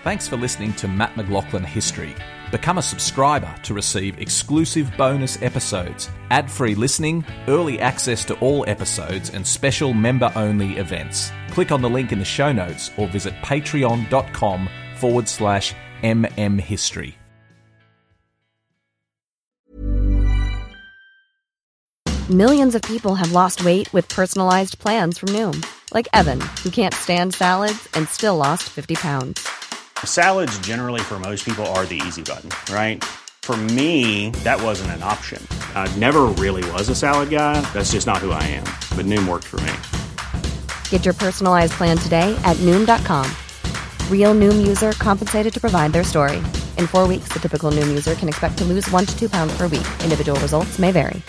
Thanks for listening to Matt McLaughlin History. Become a subscriber to receive exclusive bonus episodes, ad-free listening, early access to all episodes, and special member-only events. Click on the link in the show notes or visit patreon.com/mmhistory. Millions of people have lost weight with personalized plans from Noom. Like Evan, who can't stand salads and still lost 50 pounds. Salads generally for most people are the easy button, right? For me, that wasn't an option. I never really was a salad guy. That's just not who I am. But Noom worked for me. Get your personalized plan today at Noom.com. Real Noom user compensated to provide their story. In 4 weeks, the typical Noom user can expect to lose 1 to 2 pounds per week. Individual results may vary.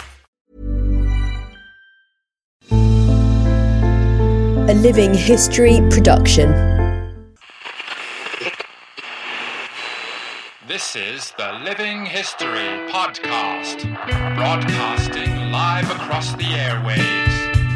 A Living History production. This is the Living History Podcast, broadcasting live across the airwaves.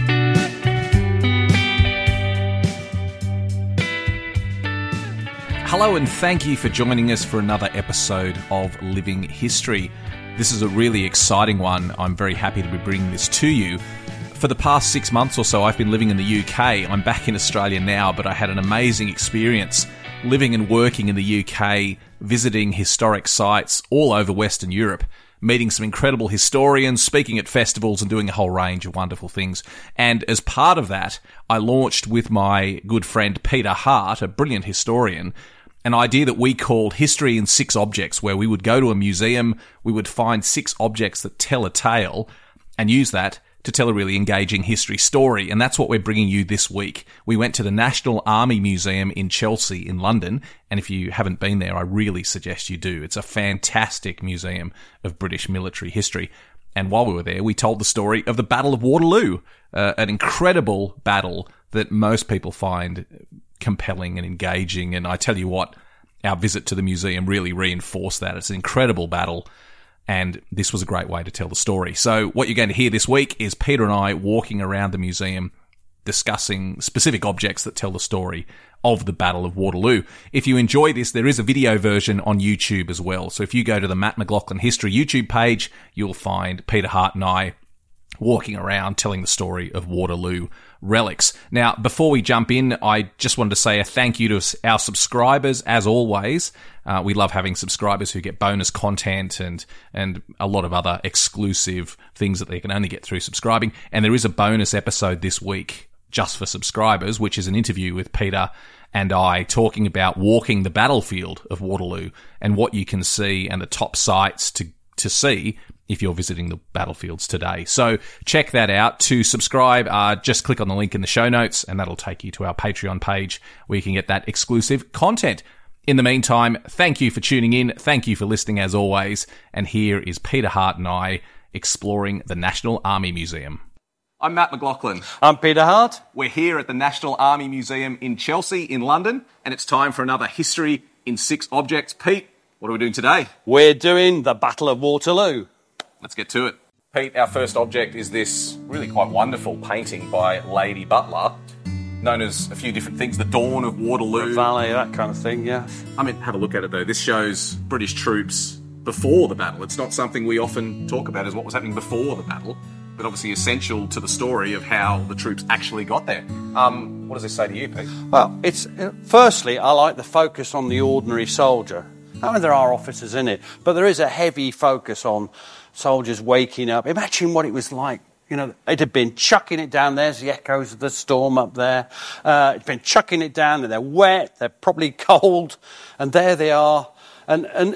Hello and thank you for joining us for another episode of Living History. This is a really exciting one. I'm very happy to be bringing this to you. For the past 6 months or so, I've been living in the UK. I'm back in Australia now, but I had an amazing experience living and working in the UK, visiting historic sites all over Western Europe, meeting some incredible historians, speaking at festivals and doing a whole range of wonderful things. And as part of that, I launched with my good friend Peter Hart, a brilliant historian, an idea that we called History in 6 Objects, where we would go to a museum, we would find 6 objects that tell a tale, and use that to tell a really engaging history story. And that's what we're bringing you this week. We went to the National Army Museum in Chelsea in London, and if you haven't been there, I really suggest you do. It's a fantastic museum of British military history. And while we were there, we told the story of the Battle of Waterloo, an incredible battle that most people find compelling and engaging. And I tell you what, our visit to the museum really reinforced that. It's an incredible battle, and this was a great way to tell the story. So what you're going to hear this week is Peter and I walking around the museum discussing specific objects that tell the story of the Battle of Waterloo. If you enjoy this, there is a video version on YouTube as well. So if you go to the Matt McLaughlin History YouTube page, you'll find Peter Hart and I walking around telling the story of Waterloo relics. Now, before we jump in, I just wanted to say a thank you to our subscribers, as always. We love having subscribers who get bonus content and a lot of other exclusive things that they can only get through subscribing. And there is a bonus episode this week just for subscribers, which is an interview with Peter and I talking about walking the battlefield of Waterloo and what you can see and the top sites to see if you're visiting the battlefields today. So check that out. To subscribe, just click on the link in the show notes and that'll take you to our Patreon page where you can get that exclusive content. In the meantime, thank you for tuning in. Thank you for listening as always. And here is Peter Hart and I exploring the National Army Museum. I'm Matt McLaughlin. I'm Peter Hart. We're here at the National Army Museum in Chelsea in London, and it's time for another History in 6 Objects. Pete, what are we doing today? We're doing the Battle of Waterloo. Let's get to it. Pete, our first object is this really quite wonderful painting by Lady Butler, known as a few different things, the Dawn of Waterloo. Valley, that kind of thing, yeah. I mean, have a look at it though. This shows British troops before the battle. It's not something we often talk about as what was happening before the battle, but obviously essential to the story of how the troops actually got there. What does this say to you, Pete? Well, firstly, I like the focus on the ordinary soldier. I mean, there are officers in it, but there is a heavy focus on soldiers waking up. Imagine what it was like. You know, it had been chucking it down. There's the echoes of the storm up there. It's been chucking it down, and they're wet. They're probably cold, and there they are. And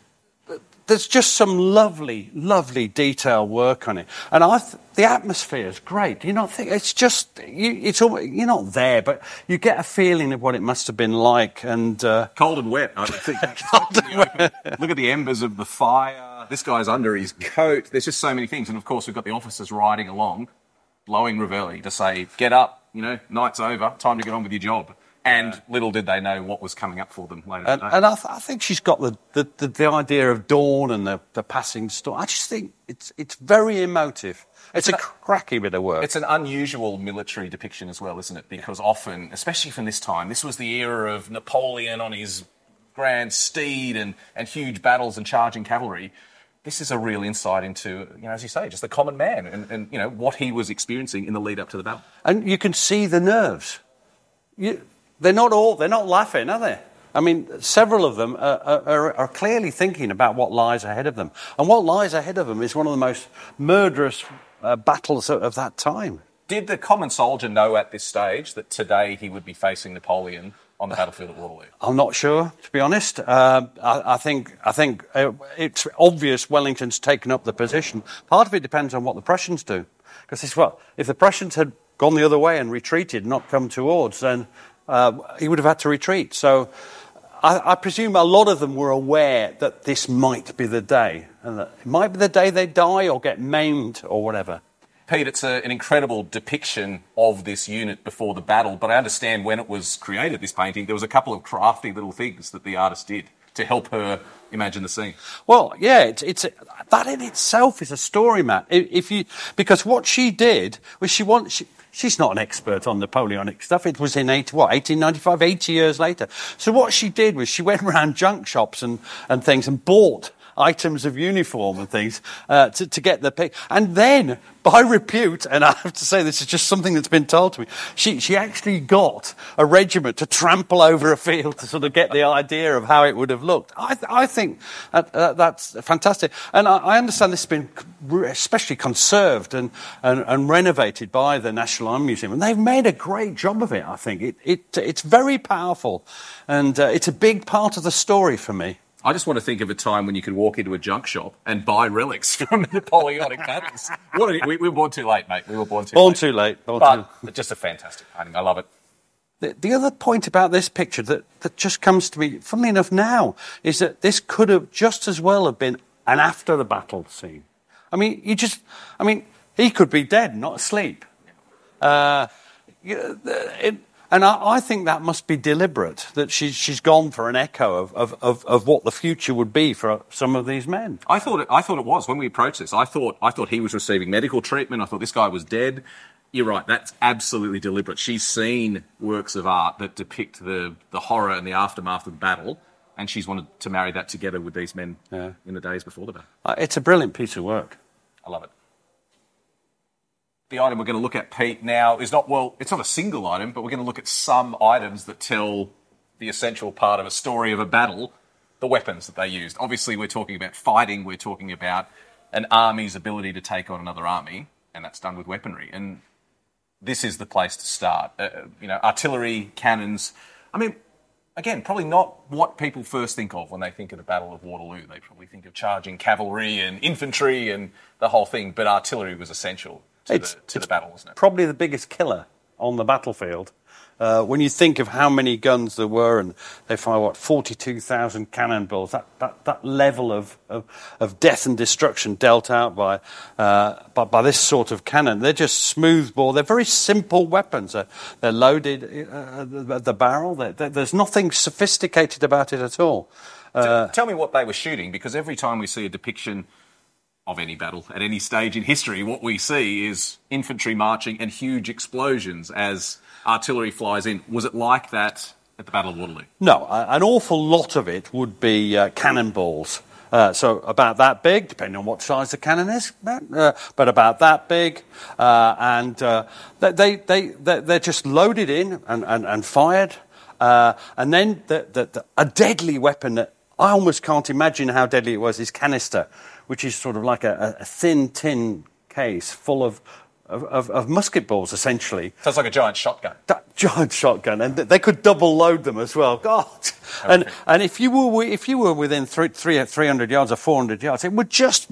there's just some lovely, lovely detail work on it. And the atmosphere is great. Do you not think it's just you're not there, but you get a feeling of what it must have been like. And cold and wet, I think. Look at the embers of the fire. This guy's under his coat. There's just so many things. And of course, we've got the officers riding along, blowing reveille to say, get up, night's over, time to get on with your job. And little did they know what was coming up for them later today. And I think she's got the idea of dawn and the passing storm. I just think it's very emotive. It's a cracking bit of work. It's an unusual military depiction as well, isn't it? Because often, especially from this time, this was the era of Napoleon on his grand steed and huge battles and charging cavalry. This is a real insight into, as you say, just the common man and what he was experiencing in the lead up to the battle. And you can see the nerves. They're not laughing, are they? I mean, several of them are clearly thinking about what lies ahead of them. And what lies ahead of them is one of the most murderous battles of that time. Did the common soldier know at this stage that today he would be facing Napoleon on the battlefield at Waterloo? I'm not sure, to be honest. I think it's obvious Wellington's taken up the position. Part of it depends on what the Prussians do. Because if the Prussians had gone the other way and retreated, not come towards, then he would have had to retreat. So I presume a lot of them were aware that this might be the day, and that it might be the day they die or get maimed or whatever. Pete, it's an incredible depiction of this unit before the battle, but I understand when it was created, this painting, there was a couple of crafty little things that the artist did to help her imagine the scene. Well, yeah, that in itself is a story, Matt. Because what she did was she's not an expert on Napoleonic stuff. It was in 1895, 80 years later. So what she did was she went around junk shops and things and bought items of uniform and things to get the pick. And then, by repute, and I have to say this is just something that's been told to me, she actually got a regiment to trample over a field to sort of get the idea of how it would have looked. I think that's fantastic. And I understand this has been especially conserved and renovated by the National Army Museum. And they've made a great job of it, I think. It's very powerful. And it's a big part of the story for me. I just want to think of a time when you could walk into a junk shop and buy relics from Napoleonic battles. We were born too late, mate. We were born too late. But just a fantastic painting. I love it. The other point about this picture that just comes to me, funnily enough now, is that this could have just as well have been an after the battle scene. I mean, he could be dead, not asleep. And I think that must be deliberate, that she's gone for an echo of what the future would be for some of these men. I thought it was when we approached this. I thought he was receiving medical treatment. I thought this guy was dead. You're right, that's absolutely deliberate. She's seen works of art that depict the horror and the aftermath of the battle, and she's wanted to marry that together with these men in the days before the battle. It's a brilliant piece of work. I love it. The item we're going to look at, Pete, now is it's not a single item, but we're going to look at some items that tell the essential part of a story of a battle, the weapons that they used. Obviously, we're talking about fighting, we're talking about an army's ability to take on another army, and that's done with weaponry. And this is the place to start. Artillery, cannons. I mean, again, probably not what people first think of when they think of the Battle of Waterloo. They probably think of charging cavalry and infantry and the whole thing, but artillery was essential to the battle, wasn't it? Probably the biggest killer on the battlefield. When you think of how many guns there were, and they fire 42,000 cannonballs. That level of death and destruction dealt out by this sort of cannon. They're just smoothbore. They're very simple weapons. They're loaded at the barrel. There's nothing sophisticated about it at all. Tell me what they were shooting, because every time we see a depiction of any battle at any stage in history, what we see is infantry marching and huge explosions as artillery flies in. Was it like that at the Battle of Waterloo? No, an awful lot of it would be cannonballs. So about that big, depending on what size the cannon is, but about that big, and they're just loaded in and fired, and then a deadly weapon that I almost can't imagine how deadly it was is canister, which is sort of like a thin tin case full of musket balls, essentially. So it's like a giant shotgun. Giant shotgun, and they could double load them as well. God, okay. And if you were within 300 yards or 400 yards, it would just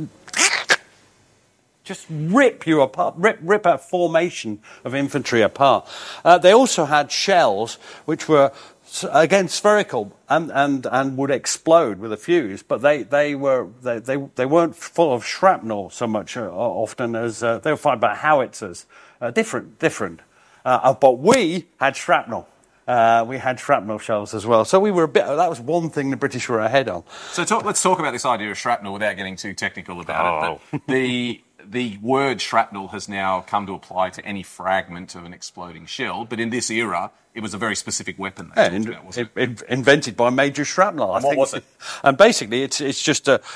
rip you apart, rip a formation of infantry apart. They also had shells which were again spherical and would explode with a fuse, but they weren't full of shrapnel so much often as they were fired by howitzers. Different. But we had shrapnel. We had shrapnel shells as well. So we were that was one thing the British were ahead on. So let's talk about this idea of shrapnel without getting too technical about it. But the word shrapnel has now come to apply to any fragment of an exploding shell, but in this era, it was a very specific weapon. Invented by Major Shrapnel, I think. What was it? And basically, it's just a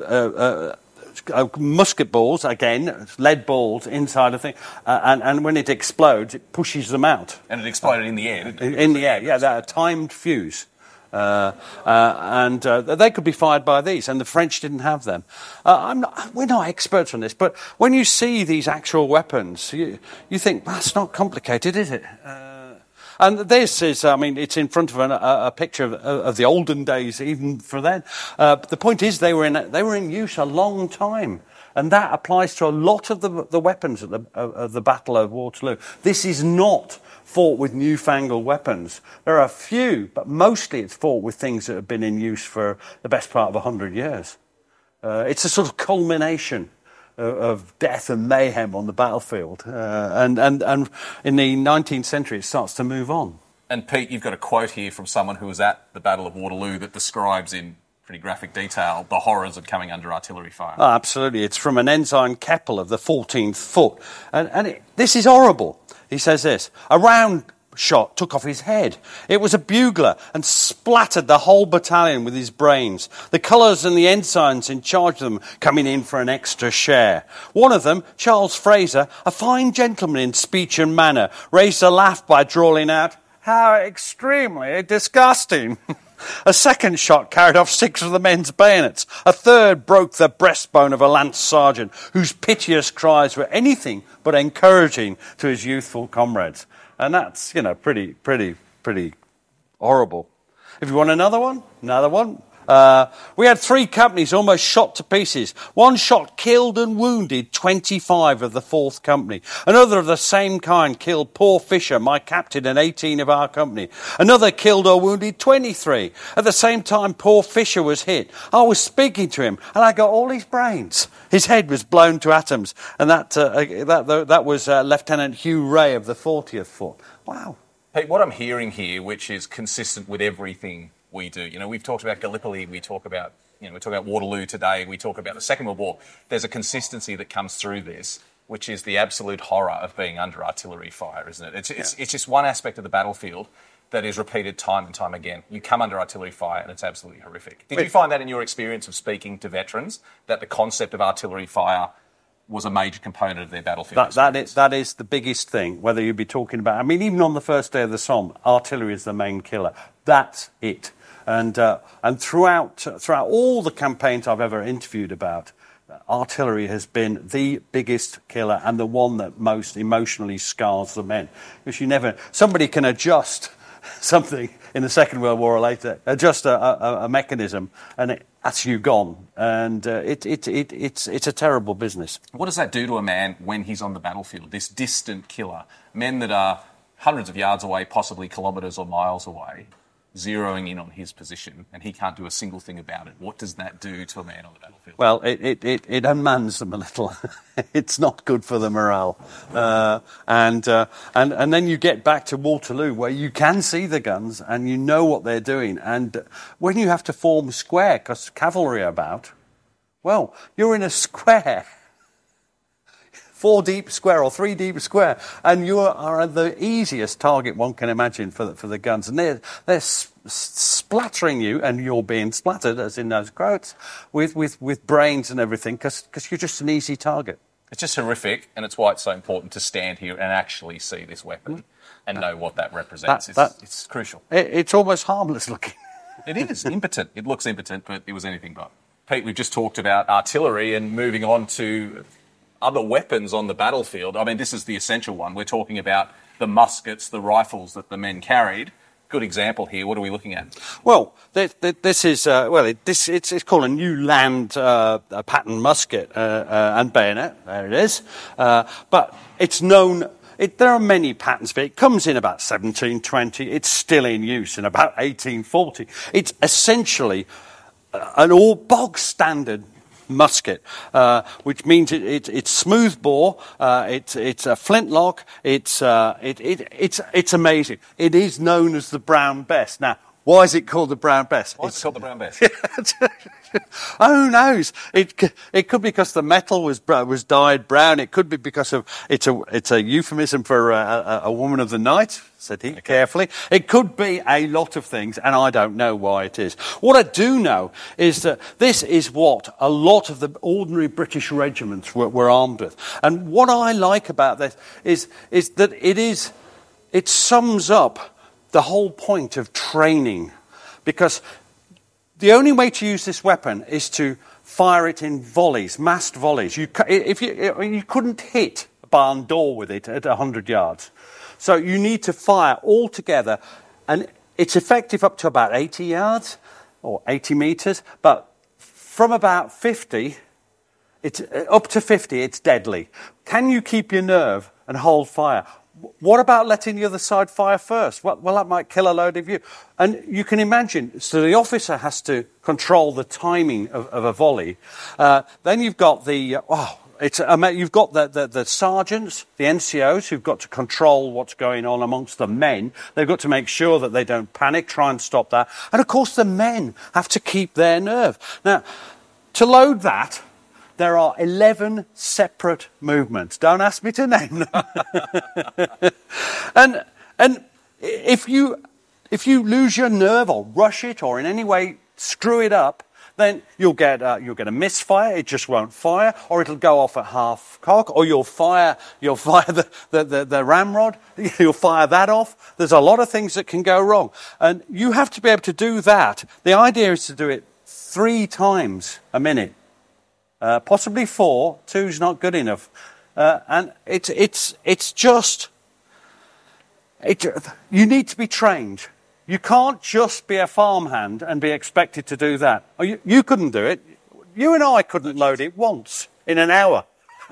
musket balls, again, lead balls inside a thing, and when it explodes, it pushes them out. And it exploded in the air, didn't it? In the air, yeah, they're a timed fuse. And they could be fired by these, and the French didn't have them. We're not experts on this, but when you see these actual weapons, you think, that's not complicated, is it? And this is, it's in front of a picture of the olden days, even for then. The point is, they were in use a long time. And that applies to a lot of the weapons of the Battle of Waterloo. This is not fought with newfangled weapons. There are a few, but mostly it's fought with things that have been in use for the best part of 100 years. It's a sort of culmination of death and mayhem on the battlefield. And in the 19th century, it starts to move on. And Pete, you've got a quote here from someone who was at the Battle of Waterloo that describes in pretty graphic detail the horrors of coming under artillery fire. Oh, absolutely. It's from an Ensign Keppel of the 14th Foot. And this is horrible. He says this: a round shot took off his head. It was a bugler and splattered the whole battalion with his brains. The colours and the ensigns in charge of them coming in for an extra share. One of them, Charles Fraser, a fine gentleman in speech and manner, raised a laugh by drawling out, "How extremely disgusting." A second shot carried off 6 of the men's bayonets. A third broke the breastbone of a lance sergeant, whose piteous cries were anything but encouraging to his youthful comrades. And that's, pretty horrible. If you want another one. We had 3 companies almost shot to pieces. One shot killed and wounded 25 of the 4th Company. Another of the same kind killed poor Fisher, my captain, and 18 of our company. Another killed or wounded 23. At the same time, poor Fisher was hit. I was speaking to him, and I got all his brains. His head was blown to atoms, and that was Lieutenant Hugh Ray of the 40th Foot. Wow. Pete, what I'm hearing here, which is consistent with everything we do. We've talked about Gallipoli, we talk about Waterloo today, we talk about the Second World War. There's a consistency that comes through this, which is the absolute horror of being under artillery fire, isn't it? It's just one aspect of the battlefield that is repeated time and time again. You come under artillery fire and it's absolutely horrific. Did you find that in your experience of speaking to veterans, that the concept of artillery fire was a major component of their battlefield? That is the biggest thing, whether you be talking about, even on the first day of the Somme, artillery is the main killer. That's it. And throughout all the campaigns I've ever interviewed about, artillery has been the biggest killer and the one that most emotionally scars the men. Because somebody can adjust something in the Second World War or later, adjust a mechanism, and that's you gone. And it's a terrible business. What does that do to a man when he's on the battlefield? This distant killer, men that are hundreds of yards away, possibly kilometres or miles away, zeroing in on his position, and he can't do a single thing about it. What does that do to a man on the battlefield? Well, it unmans them a little. It's not good for the morale. And then you get back to Waterloo, where you can see the guns and you know what they're doing. And when you have to form square, because cavalry are about, well, you're in a square. 4 deep square or 3 deep square, and you are the easiest target one can imagine for the guns, and they're splattering you, and you're being splattered, as in those quotes, with brains and everything, because you're just an easy target. It's just horrific, and it's why it's so important to stand here and actually see this weapon and know what that represents. It's crucial. It's almost harmless looking. It is impotent. It looks impotent, but it was anything but. Pete, we've just talked about artillery, and moving on to other weapons on the battlefield. This is the essential one. We're talking about the muskets, the rifles that the men carried. Good example here. What are we looking at? Well, this is it's called a New Land pattern musket and bayonet. There it is. But it's known. There are many patterns for it. It comes in about 1720. It's still in use in about 1840. It's essentially an all bog standard musket, which means it's smooth bore, it's a flintlock, it's amazing. It is known as the Brown Bess. Now, Why is it called the Brown Bess? Why is it called the Brown Bess? Oh, who knows? It could be because the metal was dyed brown. It could be because of it's a euphemism for a woman of the night, said he carefully. It could be a lot of things, and I don't know why it is. What I do know is that this is what a lot of the ordinary British regiments were armed with. And what I like about this is that it sums up the whole point of training, because the only way to use this weapon is to fire it in volleys, massed volleys. You couldn't hit a barn door with it at 100 yards. So you need to fire all together, and it's effective up to about 80 yards or 80 metres, but from about 50, up to 50, it's deadly. Can you keep your nerve and hold fire? What about letting the other side fire first? Well, that might kill a load of you. And you can imagine, so the officer has to control the timing of a volley. Then you've got you've got the sergeants, the NCOs, who've got to control what's going on amongst the men. They've got to make sure that they don't panic, try and stop that. And of course, the men have to keep their nerve. Now, to load that, there are 11 separate movements. Don't ask me to name them. and if you lose your nerve or rush it or in any way screw it up, then you'll get a misfire. It just won't fire, or it'll go off at half cock, or you'll fire the ramrod. You'll fire that off. There's a lot of things that can go wrong, and you have to be able to do that. The idea is to do it 3 times a minute. Possibly 4, 2's not good enough. And it's just, you need to be trained. You can't just be a farmhand and be expected to do that. You couldn't do it. You and I couldn't load it once in an hour.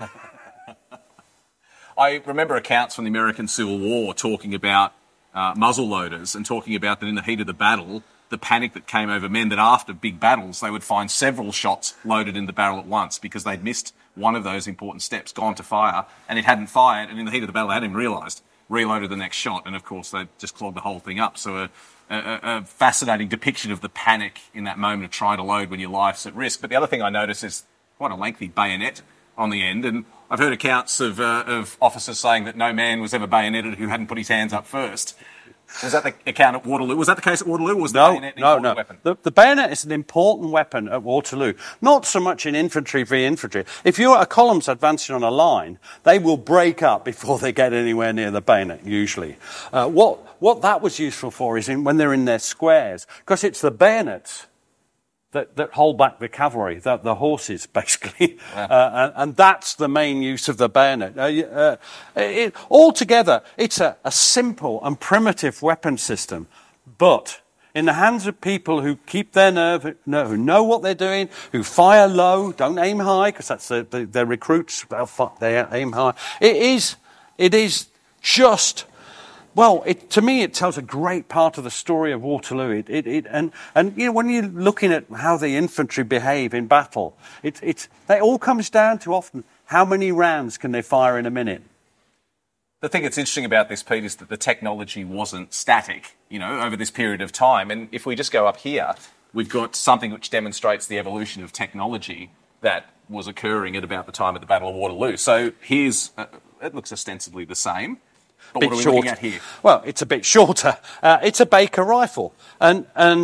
I remember accounts from the American Civil War talking about muzzle loaders and talking about that in the heat of the battle, the panic that came over men, that after big battles they would find several shots loaded in the barrel at once because they'd missed one of those important steps, gone to fire, and it hadn't fired, and in the heat of the battle they hadn't even realised, reloaded the next shot, and of course they just clogged the whole thing up. So a fascinating depiction of the panic in that moment of trying to load when your life's at risk. But the other thing I noticed is quite a lengthy bayonet on the end, and I've heard accounts of officers saying that no man was ever bayoneted who hadn't put his hands up first. Was that the account at Waterloo? Was that the case at Waterloo, or was the bayonet an important weapon? The bayonet is an important weapon at Waterloo. Not so much in infantry v infantry. If you're a column's advancing on a line, they will break up before they get anywhere near the bayonet, usually. What that was useful for is when they're in their squares, because it's the bayonets that hold back the cavalry, the horses, basically. Yeah. And that's the main use of the bayonet. Altogether, it's a simple and primitive weapon system, but in the hands of people who keep their nerve, who know what they're doing, who fire low, don't aim high, because that's their recruits, they aim high. It is just... Well, to me, it tells a great part of the story of Waterloo. And you know, when you're looking at how the infantry behave in battle, it all comes down to often how many rounds can they fire in a minute. The thing that's interesting about this, Pete, is that the technology wasn't static, over this period of time. And if we just go up here, we've got something which demonstrates the evolution of technology that was occurring at about the time of the Battle of Waterloo. So here's, it looks ostensibly the same. But what are we looking at here? Well, it's a bit shorter. It's a Baker rifle, and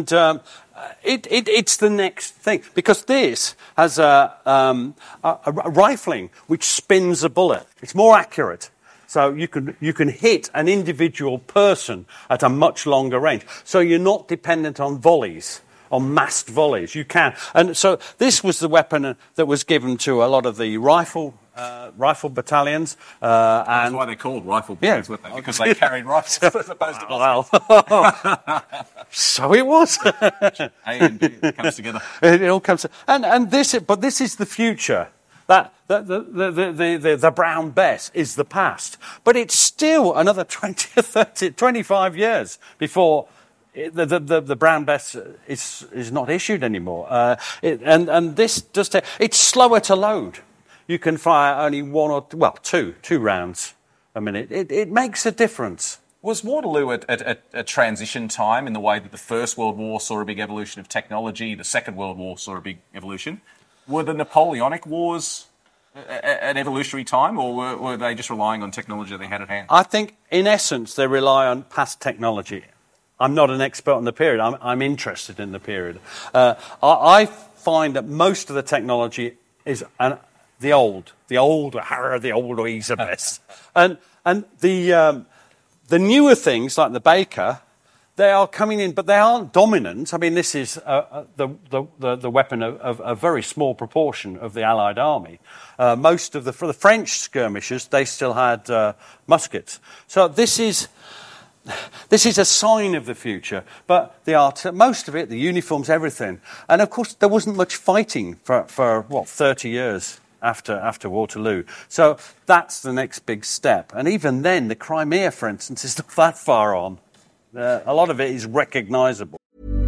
it's the next thing, because this has a rifling which spins a bullet. It's more accurate, so you can hit an individual person at a much longer range. So you're not dependent on volleys. On massed volleys, you can. And so this was the weapon that was given to a lot of the rifle battalions. That's why they're called rifle battalions, weren't they? Because they carried rifles as opposed to well, so it was. A and B, it comes together. It all comes. And this is the future. The Brown Bess is the past, but it's still another 20, 30, 25 years before the Brown Bess is not issued anymore. And this just it's slower to load. You can fire only two rounds a minute. It makes a difference. Was Waterloo at a transition time in the way that the First World War saw a big evolution of technology, the Second World War saw a big evolution? Were the Napoleonic Wars an evolutionary time, or were they just relying on technology they had at hand? I think, in essence, they rely on past technology. I'm not an expert on the period. I'm interested in the period. I find that most of the technology is the old Elizabeth. and the newer things, like the Baker, they are coming in, but they aren't dominant. I mean, this is the weapon of a very small proportion of the Allied army. For the French skirmishers, they still had muskets. So this is a sign of the future. But most of it, the uniforms, everything. And of course, there wasn't much fighting for 30 years after Waterloo. So that's the next big step. And even then, the Crimea, for instance, is not that far on. A lot of it is recognisable.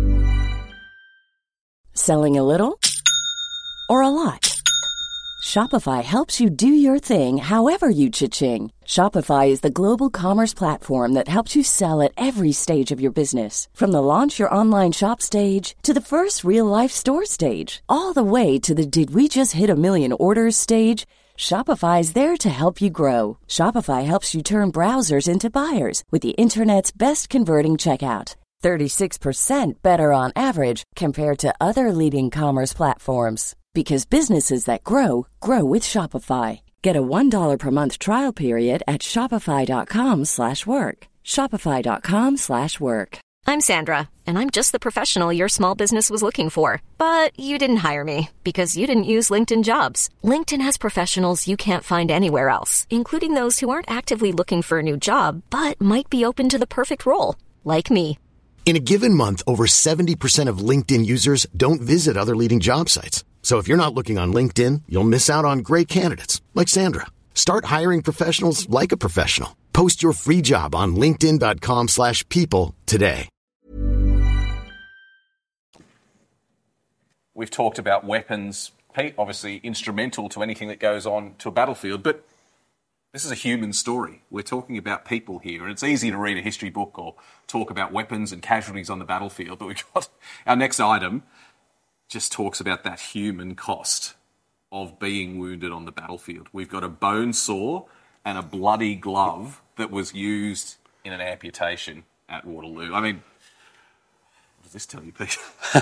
Selling a little or a lot? Shopify helps you do your thing however you cha-ching. Shopify is the global commerce platform that helps you sell at every stage of your business. From the launch your online shop stage to the first real-life store stage, all the way to the did we just hit a million orders stage. Shopify is there to help you grow. Shopify helps you turn browsers into buyers with the internet's best converting checkout. 36% better on average compared to other leading commerce platforms. Because businesses that grow, grow with Shopify. Get a $1 per month trial period at shopify.com/work. Shopify.com/work. I'm Sandra, and I'm just the professional your small business was looking for. But you didn't hire me because you didn't use LinkedIn Jobs. LinkedIn has professionals you can't find anywhere else, including those who aren't actively looking for a new job, but might be open to the perfect role, like me. In a given month, over 70% of LinkedIn users don't visit other leading job sites. So if you're not looking on LinkedIn, you'll miss out on great candidates like Sandra. Start hiring professionals like a professional. Post your free job on linkedin.com/people today. We've talked about weapons, Pete, obviously instrumental to anything that goes on to a battlefield, but this is a human story. We're talking about people here, and it's easy to read a history book or talk about weapons and casualties on the battlefield, but we've got our next item just talks about that human cost of being wounded on the battlefield. We've got a bone saw and a bloody glove that was used in an amputation at Waterloo. I mean, what does this tell you, Pete?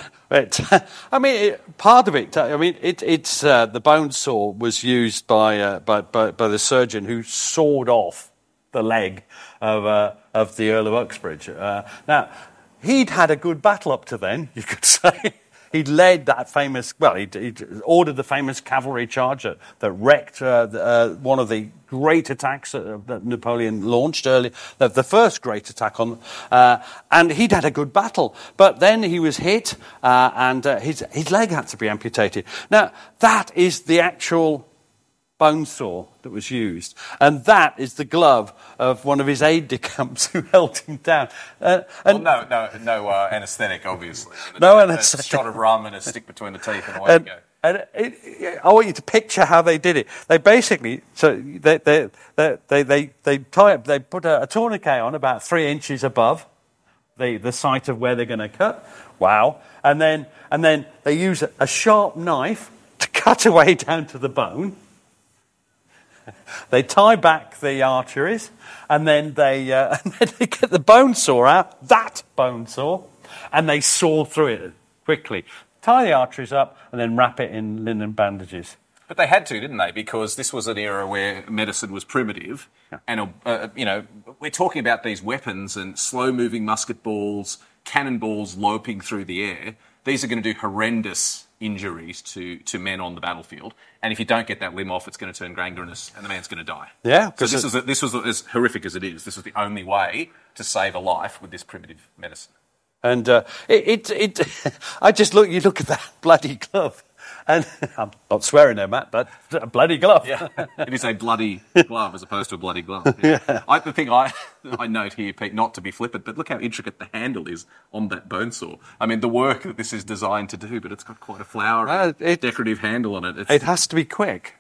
Part of it. It's the bone saw was used by the surgeon who sawed off the leg of the Earl of Uxbridge. Now, he'd had a good battle up to then, you could say. He'd led that famous, he'd ordered the famous cavalry charge that wrecked one of the great attacks that Napoleon launched early, the first great attack on, and he'd had a good battle. But then he was hit, and his leg had to be amputated. Now, that is the actual bone saw that was used. And that is the glove of one of his aide-de-camps who held him down. No anaesthetic, obviously. No anaesthetic. A shot of rum and a stick between the teeth and away you go. And I want you to picture how they did it. They basically, they put a tourniquet on about 3 inches above the site of where they're going to cut. Wow. And then they use a sharp knife to cut away down to the bone. They tie back the arteries, and then they get the bone saw out, that bone saw, and they saw through it quickly. Tie the arteries up, and then wrap it in linen bandages. But they had to, didn't they? Because this was an era where medicine was primitive, and we're talking about these weapons and slow-moving musket balls, cannonballs loping through the air. These are going to do horrendous injuries to men on the battlefield, and if you don't get that limb off, it's going to turn gangrenous, and the man's going to die. Yeah, so this was as horrific as it is. This was the only way to save a life with this primitive medicine. And you look at that bloody glove, and I'm not swearing there, Matt, but a bloody glove. Yeah, it is a bloody glove as opposed to a bloody glove. Yeah. The thing I note here, Pete, not to be flippant, but look how intricate the handle is on that bone saw. I mean, the work that this is designed to do, but it's got quite a flowery, decorative handle on it. It has to be quick. Yeah.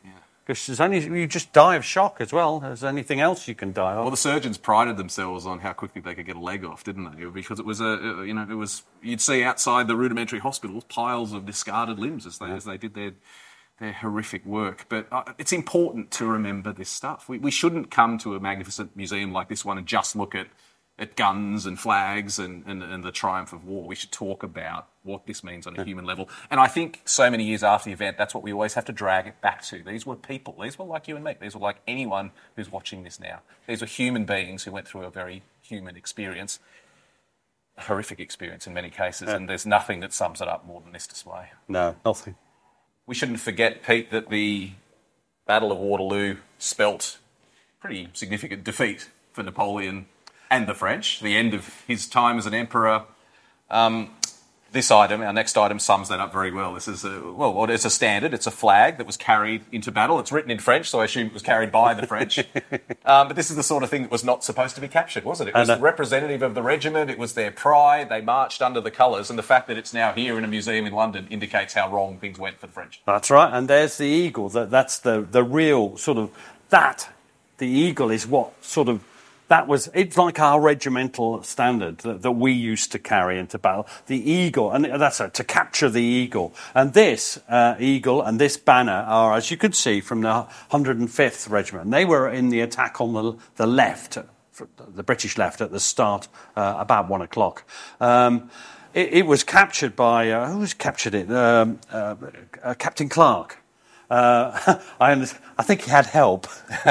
Because you just die of shock as well as anything else you can die of. Well, the surgeons prided themselves on how quickly they could get a leg off, didn't they? Because it was you'd see outside the rudimentary hospitals piles of discarded limbs as they did their horrific work. But it's important to remember this stuff. We shouldn't come to a magnificent museum like this one and just look at guns and flags and the triumph of war. We should talk about what this means on a human level. And I think so many years after the event, that's what we always have to drag it back to. These were people. These were like you and me. These were like anyone who's watching this now. These were human beings who went through a very human experience, a horrific experience in many cases, and there's nothing that sums it up more than this display. No, nothing. We shouldn't forget, Pete, that the Battle of Waterloo spelt pretty significant defeat for Napoleon and the French, the end of his time as an emperor. This item, our next item, sums that up very well. This is it's a standard. It's a flag that was carried into battle. It's written in French, so I assume it was carried by the French. But this is the sort of thing that was not supposed to be captured, was it? It was representative of the regiment. It was their pride. They marched under the colours, and the fact that it's now here in a museum in London indicates how wrong things went for the French. That's right, and there's the eagle. That's the real sort of that. The eagle is what sort of. It's like our regimental standard that we used to carry into battle. The eagle, and that's to capture the eagle. And this eagle and this banner are, as you could see, from the 105th Regiment. They were in the attack on the left, the British left, at the start, about 1 o'clock. It was captured by, who's captured it? Captain Clark. I think he had help.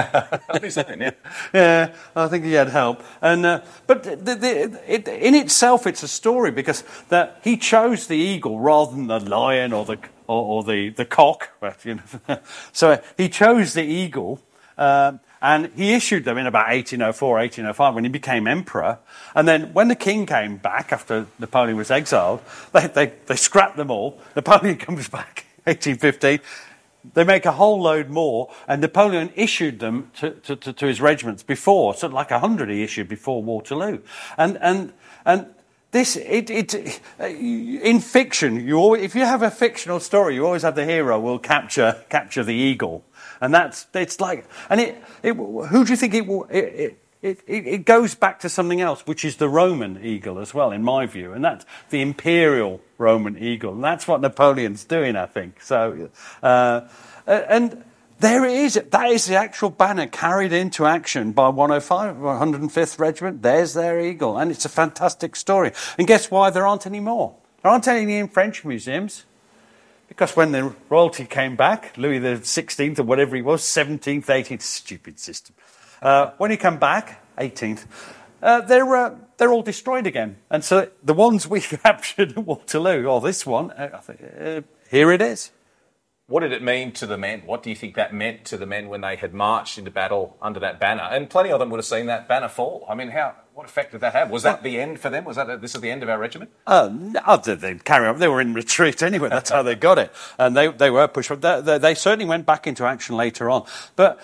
Yeah, I think he had help. And but in itself, it's a story because that he chose the eagle rather than the lion or the cock. But, you know, so he chose the eagle, and he issued them in about 1804, 1805 when he became emperor. And then when the king came back after Napoleon was exiled, they scrapped them all. Napoleon comes back, 1815. They make a whole load more, and Napoleon issued them to his regiments before, so like 100 he issued before Waterloo, and this in fiction if you have a fictional story, you always have the hero will capture the eagle, and it's like, and who do you think it will? It goes back to something else, which is the Roman eagle as well, in my view, and that's the imperial Roman eagle, and that's what Napoleon's doing, I think. So, and there it is. That is the actual banner carried into action by 105th Regiment. There's their eagle, and it's a fantastic story. And guess why there aren't any more? There aren't any in French museums. Because when the royalty came back, Louis the 16th or whatever he was, 17th, 18th, stupid system. When he came back, 18th, they're all destroyed again. And so the ones we captured at Waterloo, or this one, here it is. What did it mean to the men? What do you think that meant to the men when they had marched into battle under that banner? And plenty of them would have seen that banner fall. I mean, what effect did that have? Was that the end for them? Was that this is the end of our regiment? No, they'd carry on. They were in retreat anyway. That's how they got it. And they were pushed. They certainly went back into action later on. But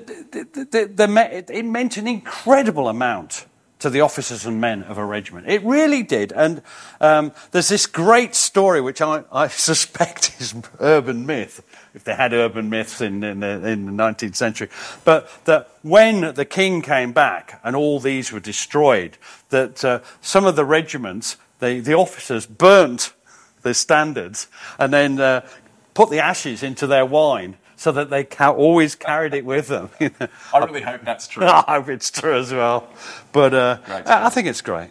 it meant an incredible amount to the officers and men of a regiment. It really did. And there's this great story, which I suspect is urban myth, if they had urban myths in the 19th century. But that when the king came back and all these were destroyed, that some of the regiments, the officers burnt the standards and then put the ashes into their wine, so that they always carried it with them. I really hope that's true. I hope it's true as well. But I think it's great.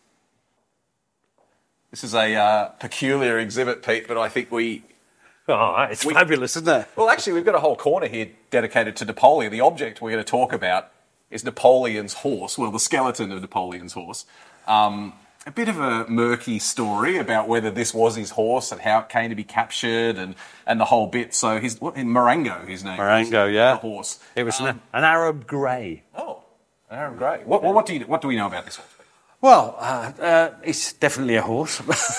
This is a peculiar exhibit, Pete, but I think it's fabulous, isn't it? Well, actually, we've got a whole corner here dedicated to Napoleon. The object we're going to talk about is Napoleon's horse, well, the skeleton of Napoleon's horse. A bit of a murky story about whether this was his horse and how it came to be captured and the whole bit. So Marengo, his name. Marengo, yeah. The horse. It was an Arab grey. Oh, an Arab grey. What do we know about this horse? Well, it's definitely a horse.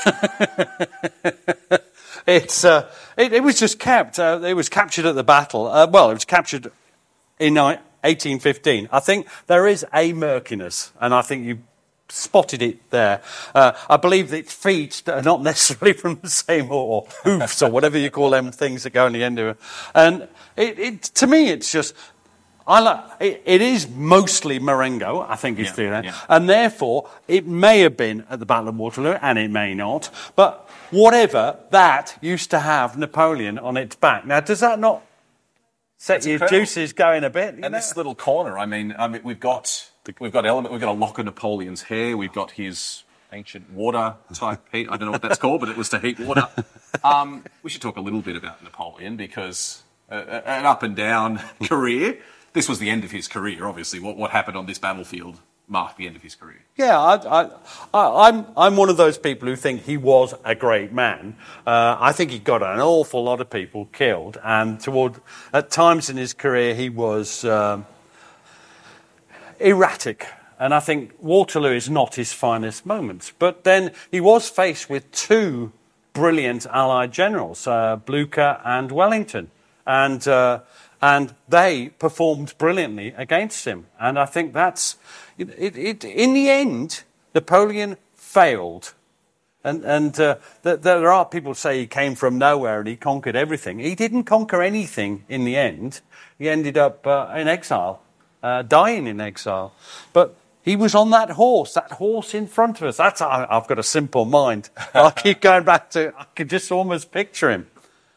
It was just kept. It was captured at the battle. It was captured in 1815. I think there is a murkiness, and I think spotted it there. I believe that its feet are not necessarily from the same, or hoofs, or whatever you call them things that go on the end of it. And to me, it's just, it is mostly Marengo, I think it's doing that. And therefore, it may have been at the Battle of Waterloo, and it may not. But whatever, that used to have Napoleon on its back. Now, does that not set your juices going a bit? And this little corner, I mean, we've got a lock of Napoleon's hair. We've got his ancient water type heat. I don't know what that's called, but it was to heat water. We should talk a little bit about Napoleon, because an up and down career. This was the end of his career, obviously. What happened on this battlefield marked the end of his career. Yeah, I'm one of those people who think he was a great man. I think he got an awful lot of people killed, and at times in his career he was erratic. And I think Waterloo is not his finest moments. But then he was faced with two brilliant Allied generals, Blucher and Wellington. And they performed brilliantly against him. And I think that's... in the end, Napoleon failed. And there are people who say he came from nowhere and he conquered everything. He didn't conquer anything in the end. He ended up in exile, dying in exile. But he was on that horse in front of us. I've got a simple mind. I keep going back to... I can just almost picture him.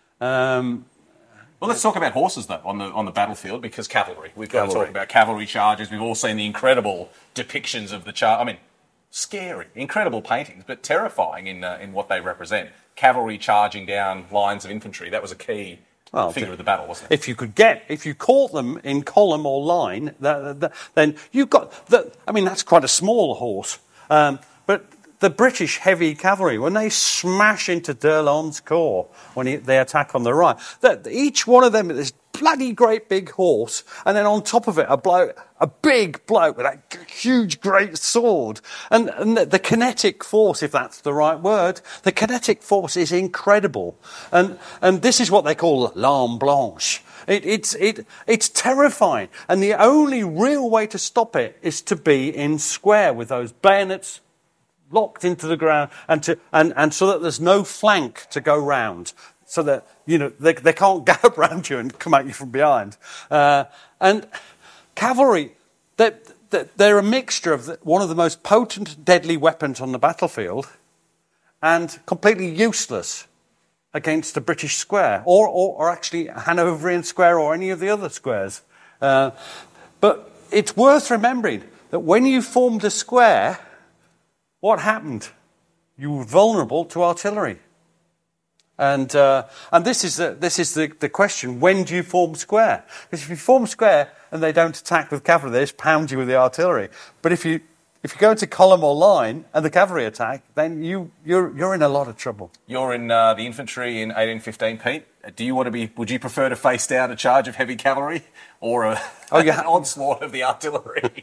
Well, let's talk about horses, though, on the battlefield, because cavalry. We've got to talk about cavalry charges. We've all seen the incredible depictions of the charge. I mean, scary, incredible paintings, but terrifying in what they represent. Cavalry charging down lines of infantry. That was a key figure of the battle, wasn't it? If you caught them in column or line, then you've got... that's quite a small horse. But the British heavy cavalry, when they smash into d'Erlon's corps, when they attack on the right, each one of them is this bloody great big horse, and then on top of it, a big bloke with a huge great sword. And the kinetic force, if that's the right word, the kinetic force is incredible. And this is what they call l'arme blanche. It's terrifying. And the only real way to stop it is to be in square with those bayonets locked into the ground, and so that there's no flank to go round, so that they can't gallop round you and come at you from behind. And cavalry, they're a mixture of one of the most potent, deadly weapons on the battlefield, and completely useless against the British square, or actually Hanoverian square, or any of the other squares. But it's worth remembering that when you formed a square, what happened? You were vulnerable to artillery. And this is the question: when do you form square? Because if you form square and they don't attack with cavalry, they just pound you with the artillery. But if you go into column or line and the cavalry attack, then you're in a lot of trouble. You're in the infantry in 1815, Pete. Would you prefer to face down a charge of heavy cavalry or an onslaught of the artillery?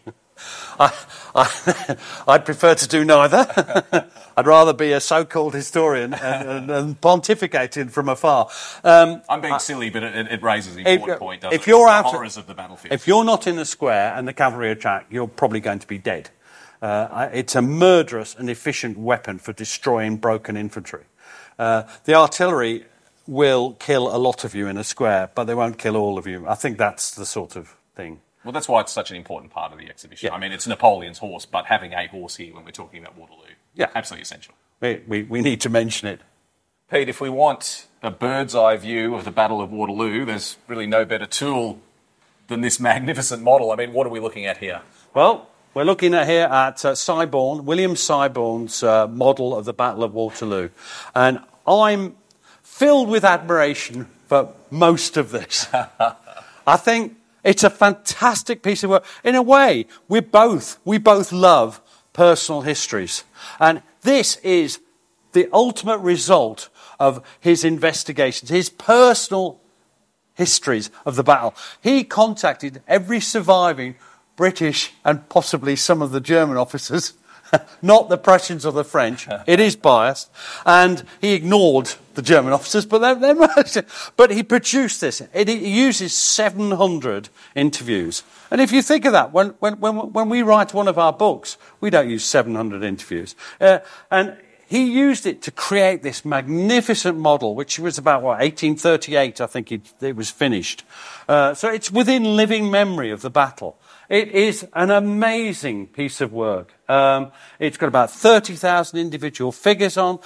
I'd prefer to do neither. I'd rather be a so-called historian and pontificating from afar. I'm being silly, but it raises an important point, doesn't it? The horrors of the battlefield. If you're not in the square and the cavalry attack, you're probably going to be dead. It's a murderous and efficient weapon for destroying broken infantry. The artillery will kill a lot of you in a square, but they won't kill all of you. I think that's the sort of thing. Well, that's why it's such an important part of the exhibition. Yeah. I mean, it's Napoleon's horse, but having a horse here when we're talking about Waterloo, absolutely essential. We need to mention it. Pete, if we want a bird's eye view of the Battle of Waterloo, there's really no better tool than this magnificent model. I mean, what are we looking at here? Well, we're looking at William Siborne's model of the Battle of Waterloo. And I'm filled with admiration for most of this. I think it's a fantastic piece of work. In a way, we both love personal histories. And this is the ultimate result of his investigations, his personal histories of the battle. He contacted every surviving British and possibly some of the German officers not the Prussians or the French. It is biased. And he ignored the German officers, but he produced this. He uses 700 interviews. And if you think of that, when we write one of our books, we don't use 700 interviews. And he used it to create this magnificent model, which was about, 1838, I think it was finished. So it's within living memory of the battle. It is an amazing piece of work. It's got about 30,000 individual figures on.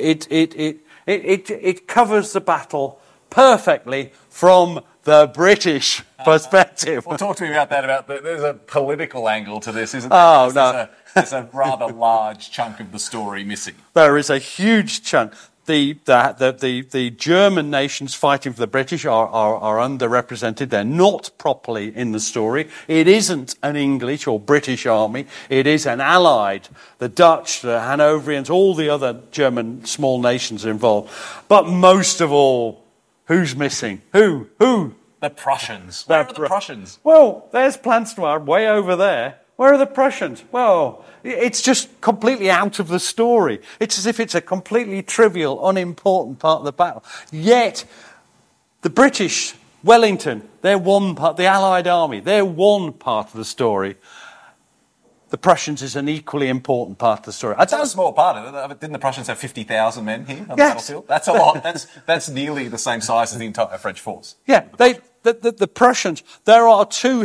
It covers the battle perfectly from the British perspective. Well, talk to me about that. There's a political angle to this, isn't there? Oh, no. There's a rather large chunk of the story missing. There is a huge chunk. The German nations fighting for the British are underrepresented. They're not properly in the story. It isn't an English or British army. It is an allied. The Dutch, the Hanoverians, all the other German small nations are involved. But most of all, who's missing? Who? The Prussians. Where are the Prussians? Well, there's Plansnoir way over there. Where are the Prussians? Well, it's just completely out of the story. It's as if it's a completely trivial, unimportant part of the battle. Yet, the British, Wellington, they're one part, the Allied army, they're one part of the story. The Prussians is an equally important part of the story. That's a small part of it. Didn't the Prussians have 50,000 men here on the battlefield? That's a lot. That's nearly the same size as the entire French force. Yeah, the Prussians, there are two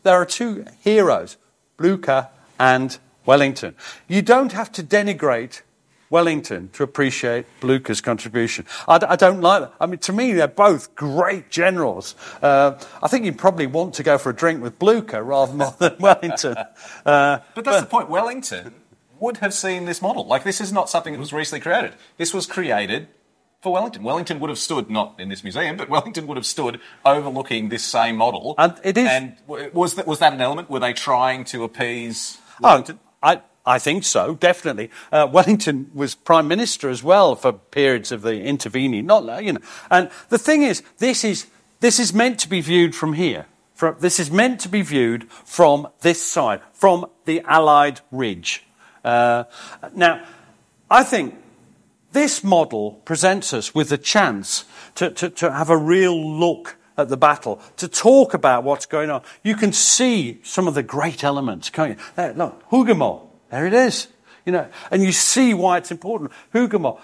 heroes. Blucher and Wellington. You don't have to denigrate Wellington to appreciate Blucher's contribution. I don't like that. I mean, to me, they're both great generals. I think you'd probably want to go for a drink with Blucher rather than Wellington. But that's the point. Wellington would have seen this model. Like, this is not something that was recently created. This was created for Wellington. Wellington would have stood, not in this museum, but Wellington would have stood overlooking this same model. And it is. And was that an element? Were they trying to appease Wellington? I think so, definitely. Wellington was prime minister as well for periods of the intervening. And the thing is, this is meant to be viewed from here. This is meant to be viewed from this side, from the Allied ridge. Now, I think this model presents us with a chance to have a real look at the battle, to talk about what's going on. You can see some of the great elements, can't you? There, look, Hougoumont, there it is. And you see why it's important. Hougoumont,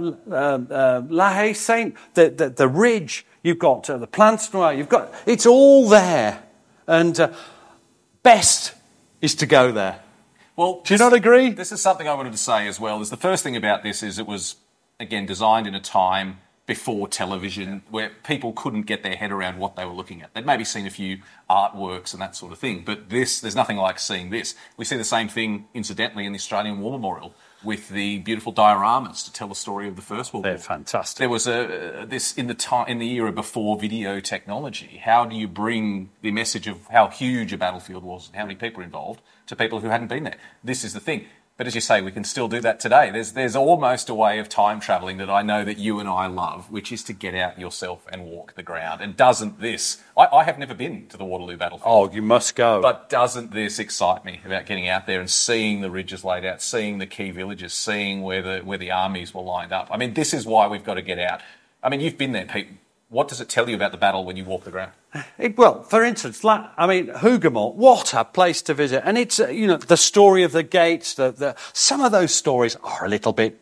La Haye Sainte, the ridge, you've got the Plansnoir, it's all there. And best is to go there. Well, do you not agree? This is something I wanted to say as well. The first thing about this is it was, again, designed in a time before television where people couldn't get their head around what they were looking at. They'd maybe seen a few artworks and that sort of thing, but there's nothing like seeing this. We see the same thing, incidentally, in the Australian War Memorial with the beautiful dioramas to tell the story of the First World War. They're fantastic. There was this in the era before video technology. How do you bring the message of how huge a battlefield was and how many people were involved to people who hadn't been there? This is the thing. But as you say, we can still do that today. There's almost a way of time travelling that I know that you and I love, which is to get out yourself and walk the ground. And doesn't this... I have never been to the Waterloo battlefield. Oh, you must go. But doesn't this excite me about getting out there and seeing the ridges laid out, seeing the key villages, seeing where the armies were lined up? I mean, this is why we've got to get out. I mean, you've been there, Pete. What does it tell you about the battle when you walk the ground? Well, for instance, Hougoumont, what a place to visit. And it's, the story of the gates, some of those stories are a little bit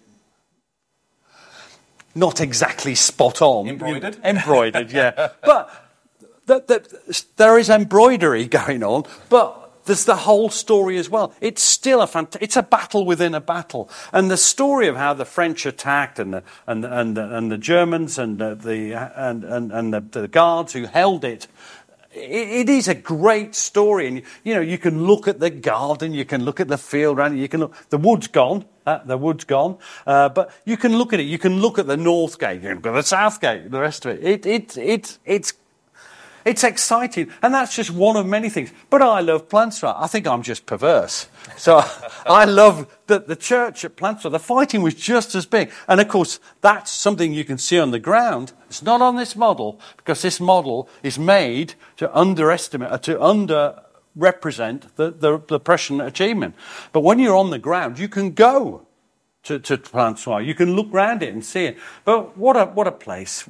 not exactly spot on. Embroidered? Embroidered, yeah. But there is embroidery going on, but there's the whole story as well. It's still it's a battle within a battle, and the story of how the French attacked and the Germans and the guards who held it. It is a great story, and you can look at the garden, you can look at the field around it, you can look. The wood's gone, but you can look at it. You can look at the North Gate, you can look at the South Gate, the rest of it. It's exciting, and that's just one of many things. But I love Plansnoir. I think I'm just perverse. So I love that the church at Plansnoir, the fighting was just as big. And of course, that's something you can see on the ground. It's not on this model, because this model is made to represent the prescient achievement. But when you're on the ground, you can go to Plantois. You can look round it and see it. But what a place.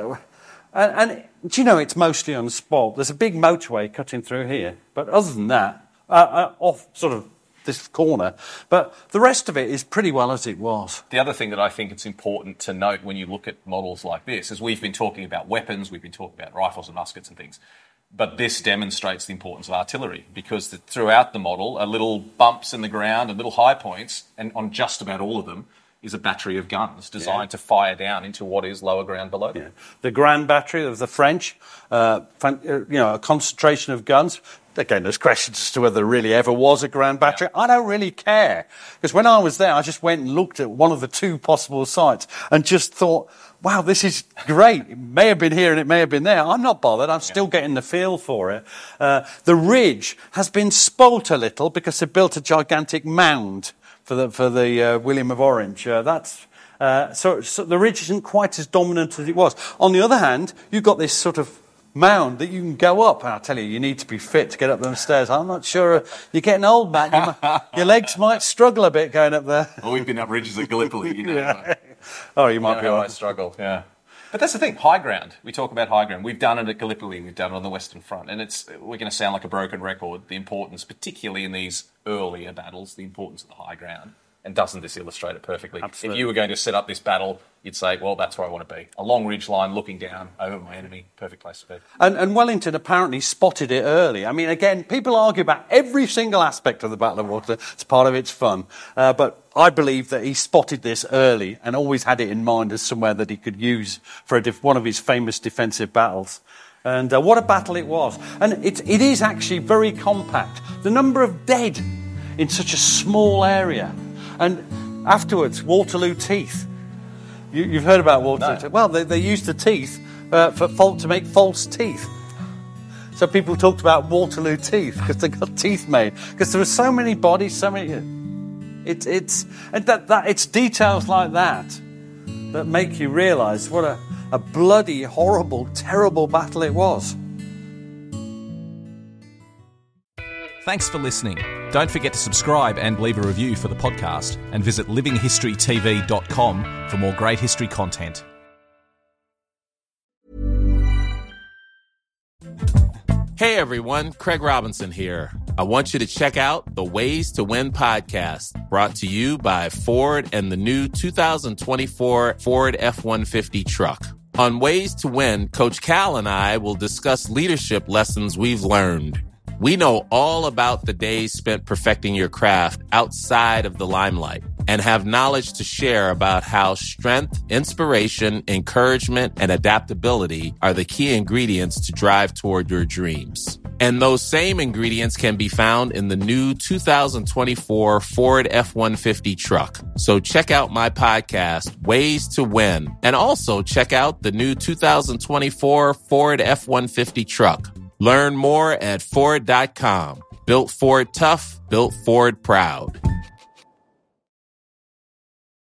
And do you know, it's mostly unspoilt. There's a big motorway cutting through here. But other than that, off sort of this corner, but the rest of it is pretty well as it was. The other thing that I think it's important to note when you look at models like this is we've been talking about weapons, we've been talking about rifles and muskets and things, but this demonstrates the importance of artillery because throughout the model are little bumps in the ground and little high points, and on just about all of them is a battery of guns designed to fire down into what is lower ground below them. Yeah. The Grand Battery of the French, a concentration of guns. Again, there's questions as to whether there really ever was a Grand Battery. Yeah. I don't really care. Because when I was there, I just went and looked at one of the two possible sites and just thought, wow, this is great. It may have been here and it may have been there. I'm not bothered. I'm still getting the feel for it. The ridge has been spoilt a little because they built a gigantic mound for the William of Orange. So the ridge isn't quite as dominant as it was. On the other hand, you've got this sort of mound that you can go up. And I tell you, you need to be fit to get up them stairs. I'm not sure. You're getting old, Matt. Your legs might struggle a bit going up there. Well, we've been up ridges at Gallipoli, you know. Yeah. Oh, you might be all right. I struggle, yeah. But that's the thing, high ground. We talk about high ground. We've done it at Gallipoli. We've done it on the Western Front. And we're going to sound like a broken record, the importance, particularly in these earlier battles, the importance of the high ground. And doesn't this illustrate it perfectly? Absolutely. If you were going to set up this battle, you'd say, well, that's where I want to be. A long ridge line looking down over my enemy. Perfect place to be. And Wellington apparently spotted it early. I mean, again, people argue about every single aspect of the Battle of Waterloo. It's part of its fun. But I believe that he spotted this early and always had it in mind as somewhere that he could use for one of his famous defensive battles. And what a battle it was. And it is actually very compact. The number of dead in such a small area. And afterwards, Waterloo teeth. You've heard about Waterloo teeth. Well, they used the teeth to make false teeth. So people talked about Waterloo teeth because they got teeth made. Because there were so many bodies, so many... It's details like that make you realise what a bloody, horrible, terrible battle it was. Thanks for listening. Don't forget to subscribe and leave a review for the podcast, and visit livinghistorytv.com for more great history content. Hey everyone, Craig Robinson here. I want you to check out the Ways to Win podcast, brought to you by Ford and the new 2024 Ford F-150 truck. On Ways to Win, Coach Cal and I will discuss leadership lessons we've learned. We know all about the days spent perfecting your craft outside of the limelight and have knowledge to share about how strength, inspiration, encouragement, and adaptability are the key ingredients to drive toward your dreams. And those same ingredients can be found in the new 2024 Ford F-150 truck. So check out my podcast, Ways to Win, and also check out the new 2024 Ford F-150 truck. Learn more at Ford.com. Built Ford tough, built Ford proud.